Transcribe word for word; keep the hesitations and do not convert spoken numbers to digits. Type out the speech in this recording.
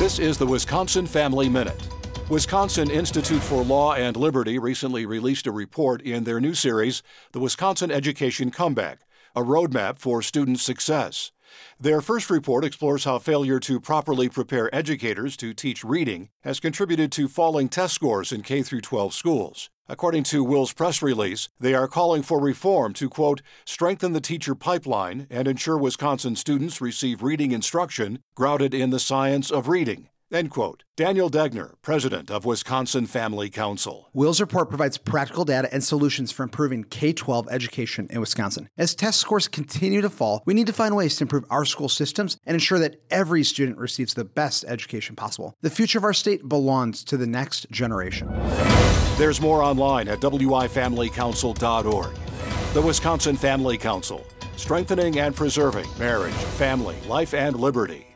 This is the Wisconsin Family Minute. Wisconsin Institute for Law and Liberty recently released a report in their new series, The Wisconsin Education Comeback, a roadmap for student success. Their first report explores how failure to properly prepare educators to teach reading has contributed to falling test scores in K through twelve schools. According to Will's press release, they are calling for reform to, quote, strengthen the teacher pipeline and ensure Wisconsin students receive reading instruction grounded in the science of reading, end quote. Daniel Degner, president of Wisconsin Family Council. Will's report provides practical data and solutions for improving K twelve education in Wisconsin. As test scores continue to fall, we need to find ways to improve our school systems and ensure that every student receives the best education possible. The future of our state belongs to the next generation. There's more online at w i family council dot org. The Wisconsin Family Council, strengthening and preserving marriage, family, life, and liberty.